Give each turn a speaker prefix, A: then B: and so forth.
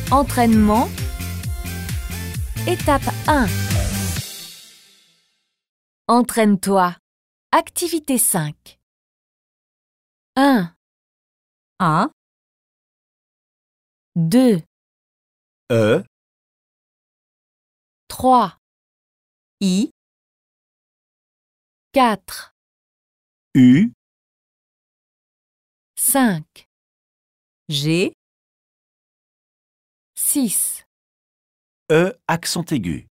A: Entraînement. Étape 1. Entraîne-toi. Activité 5. 1,
B: 1,
A: 2, 3,
B: I,
A: 4,
C: U,
A: 5,
B: G,
A: 6,
C: E accent aigu.